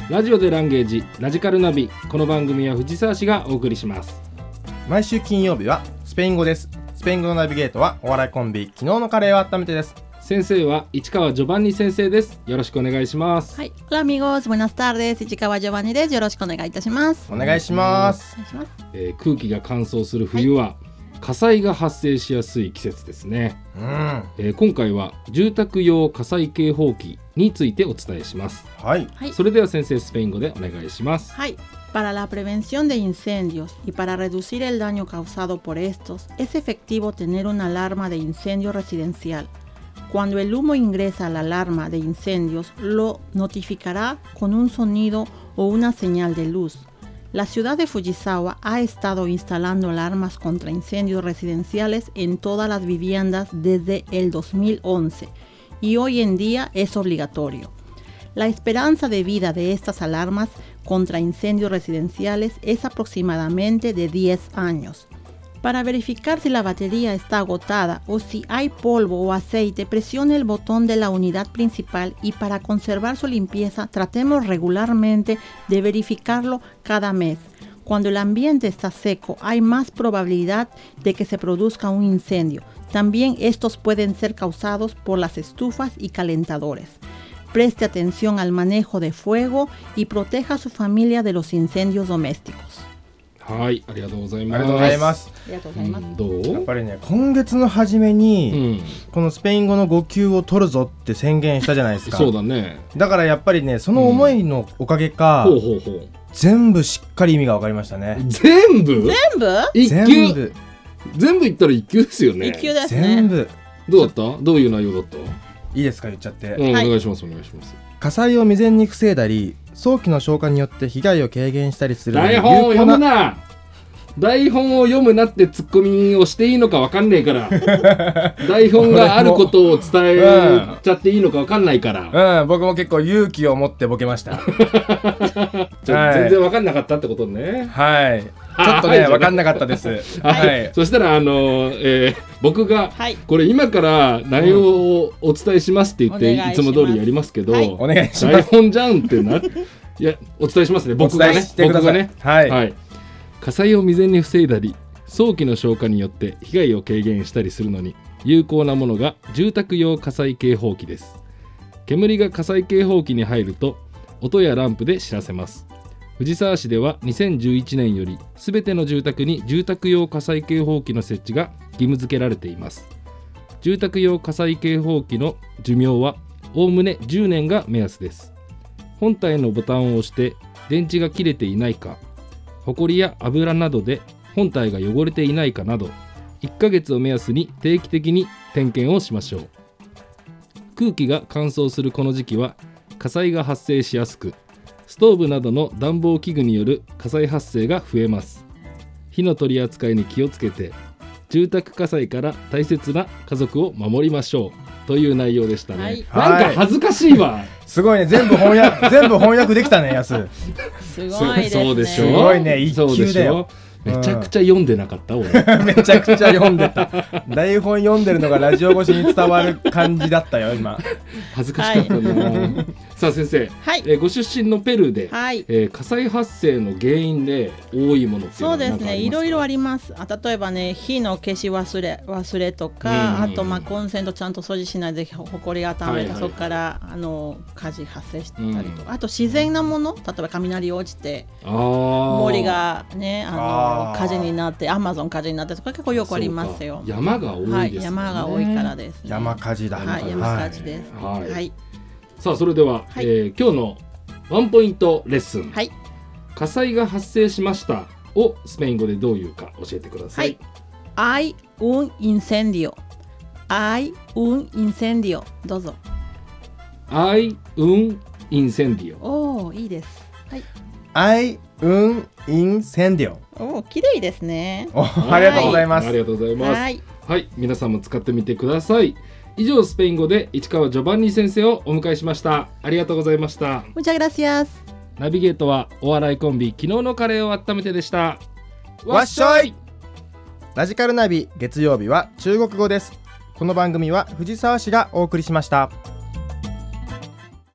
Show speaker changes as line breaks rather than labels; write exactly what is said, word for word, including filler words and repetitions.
ラジオでランゲージラジカルナビ。この番組は藤沢市がお送りします。
毎週金曜日はスペイン語です。スペイン語のナビゲートはお笑いコンビ昨日のカレーを温めてです。
先生は市川ジョバンニ先生です。よろしくお願いします。
はい、Hola amigos, buenas tardes. 市川ジョバンニです。よろしくお願いいたします。
お願いします。
えー、空気が乾燥する冬は、はい、火災が発生しやすい季節ですね。うん、えー、今回は住宅用火災警報器についてお伝えします。
はい。
それでは先生、スペイン語でお願いします。
はい。Para la prevención de incendios y para reducir el daño causado por estos, es efectivo tener una alarma de incendio residencial. Cuando el humo ingresa a la alarma de incendios, lo notificará con un sonido o una señal de luz. La ciudad de Fujisawa ha estado instalando alarmas contra incendios residenciales en todas las viviendas desde el dos mil once y hoy en día es obligatorio. La esperanza de vida de estas alarmas contra incendios residenciales es aproximadamente de diez años. Para verificar si la batería está agotada o si hay polvo o aceite, presione el botón de la unidad principal y para conservar su limpieza tratemos regularmente de verificarlo cada mes. Cuando el ambiente está seco, hay más probabilidad de que se produzca un incendio. También estos pueden ser causados por las estufas y calentadores. Preste atención al manejo de fuego y proteja a su familia de los incendios domésticos.
はい、ありがとうございます。
ありがとうございます。
ありがとうございます。
うん、どう？
やっぱりね、今月の初めに、うん、このスペイン語のご級を取るぞって宣言したじゃないですか。
そうだね。
だからやっぱりね、その思いのおかげか、うん、ほうほうほう、全部しっかり意味が分かりましたね。
全部？
全部？
一級。全部。全部言ったら一級ですよね。
一級ですね。
全部。
どうだった？どういう内容だった？
いいですか、言っちゃって。
うん、はい、お願いしますお願いします。
火災を未然に防いだり、早期の消火によって被害を軽減したりする
台本を読むな。台本を読むなってツッコミをしていいのか分かんないから台本があることを伝えちゃっていいのか分かんないから、
うん、僕も結構勇気を持ってボケました
じゃ、はい、全然分かんなかったってことね。
はい、ちょっとね、はい、分かんなかったです。
はい、そしたらあの、えー、僕が、はい、これ今から内容をお伝えしますって言って、うん、いつも通りやりますけど、はい、
お願いします。
台本じゃんってないや、お伝えしますね。僕がね、僕がね、
はい、はい、
火災を未然に防いだり早期の消火によって被害を軽減したりするのに有効なものが住宅用火災警報器です。煙が火災警報器に入ると音やランプで知らせます。藤沢市ではにせんじゅういちねんよりすべての住宅に住宅用火災警報器の設置が義務付けられています。住宅用火災警報器の寿命はおおむねじゅうねんが目安です。本体のボタンを押して電池が切れていないか、ホコリや油などで本体が汚れていないかなどいっかげつを目安に定期的に点検をしましょう。空気が乾燥するこの時期は火災が発生しやすく、ストーブなどの暖房器具による火災発生が増えます。火の取り扱いに気をつけて住宅火災から大切な家族を守りましょうという内容でしたね。はい、なんか恥ずかしいわ。
すごいね、全部翻訳全部翻訳できたね、やす。
すごいですね。
そうでしょ。
すごいね、一級だよ。
めちゃくちゃ読んでなかった、俺。
めちゃくちゃ読んでた。台本読んでるのがラジオ越しに伝わる感じだったよ、今。
恥ずかしかったな、はい、さあ先生、はい、えー、ご出身のペルーで、はい、えー、火災発生の原因で多いものっていうのは何かありますか？
そうですね、いろいろあります。あ、例えばね、火の消し忘れ忘れとか、あとまあコンセントちゃんと掃除しないでほこりがためて、はいはい、そこからあの火事発生したりとか、あと自然なもの、例えば雷落ちて森がね、あの火事になって、アマゾン火事になってとか結構よくありますよ。
山が多いですね、はい、
山が多いからですね。
山火事だ、
はい、山火事です、はいはいはい、
さあそれでは、はい、えー、今日のワンポイントレッスン、はい、火災が発生しましたをスペイン語でどういうか教えてください。
はい、hay un incendio hay un incendio どうぞ。
hay un incendio。
おー、いいです。
はい、hay un incendio。
おー、綺麗ですね。
ありがとうございます。
ありがとうございます。はい、はい、皆さんも使ってみてください。以上、スペイン語で市川ジョバンニ先生をお迎えしました。ありがとうございました。
Muchas gracias。
ナビゲートはお笑いコンビ昨日のカレーを温めてでした。
わっしょい。ラジカルナビ月曜日は中国語です。この番組は藤沢市がお送りしました。